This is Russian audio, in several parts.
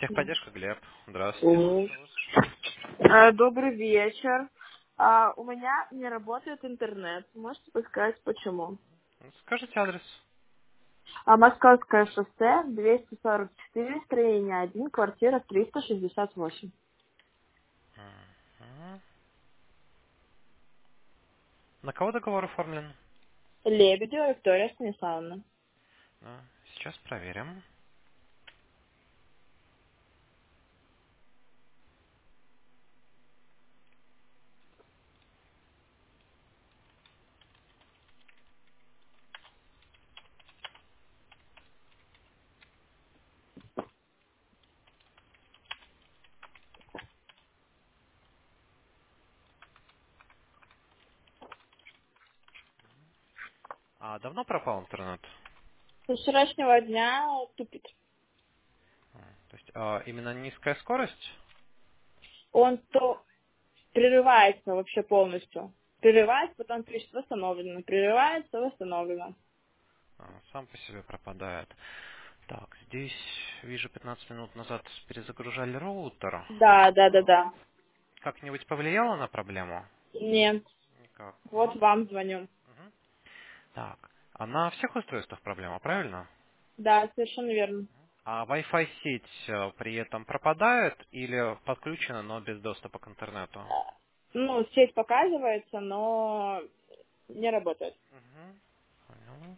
Техподдержка, Глеб. Здравствуйте. Мгм. Добрый вечер. У меня не работает интернет. Можете подсказать, почему? Скажите адрес. Московское шоссе, 244, строение 1, квартира 368. Мгм. На кого договор оформлен? Лебедева Виктория Станиславовна. Сейчас проверим. А давно пропал интернет? Со вчерашнего дня тупит. То есть именно низкая скорость? Он то прерывается вообще полностью. Прерывается, потом пишет восстановлено. Прерывается, восстановлено. Сам по себе пропадает. Так, здесь вижу 15 минут назад перезагружали роутер. Да, да, да, да. Как-нибудь повлияло на проблему? Нет. Никак. Вот вам звоню. Мгм. Так, а на всех устройствах проблема, правильно? Да, совершенно верно. А Wi-Fi сеть при этом пропадает или подключена, но без доступа к интернету? Ну, сеть показывается, но не работает. Мгм. Понял.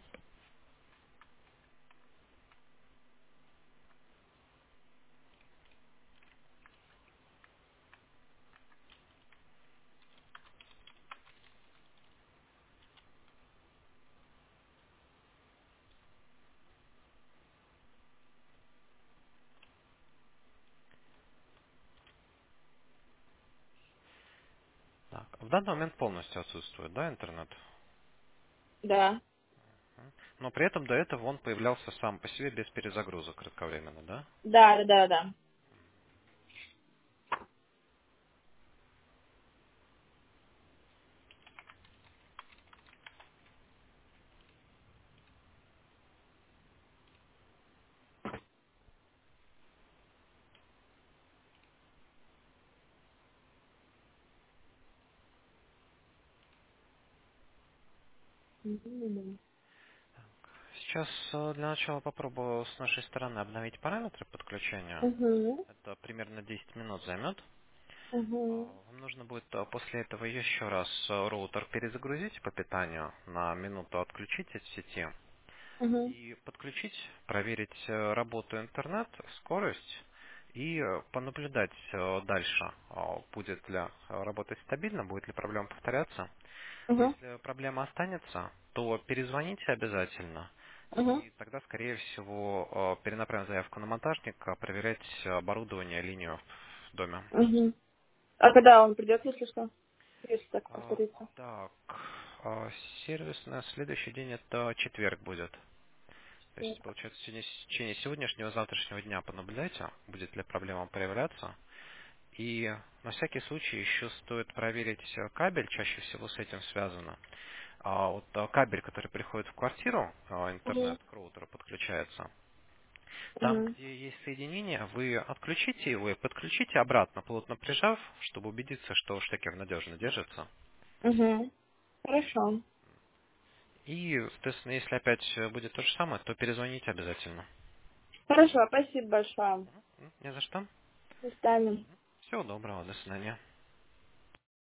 Так, в данный момент полностью отсутствует, да, интернет? Да. Мгм. Но при этом до этого он появлялся сам по себе без перезагрузок кратковременно, да? Да, да, да, да. Мгм. Сейчас для начала попробую с нашей стороны обновить параметры подключения. Мгм. Это примерно 10 минут займет. Мгм. Вам нужно будет после этого еще раз роутер перезагрузить по питанию, на минуту отключить от сети Мгм. и подключить, проверить работу интернет, скорость и понаблюдать дальше, будет ли работать стабильно, будет ли проблема повторяться. Мгм. Если проблема останется, то перезвоните обязательно, Мгм. и тогда, скорее всего, перенаправим заявку на монтажника, проверять оборудование, линию в доме. Мгм. А когда он придет, если что? Если так А, повторится. Так, сервис на следующий день это четверг будет. То есть, получается, в течение сегодняшнего, завтрашнего дня понаблюдайте, будет ли проблема проявляться. И на всякий случай еще стоит проверить кабель, чаще всего с этим связано. Кабель, который приходит в квартиру, Мгм. интернет к роутеру подключается. Там, Мгм. где есть соединение, вы отключите его и подключите обратно, плотно прижав, чтобы убедиться, что штекер надежно держится. Мгм. Хорошо. И, соответственно, если опять будет то же самое, то перезвоните обязательно. Хорошо, спасибо большое. Не за что. До свидания. Всего доброго, до свидания.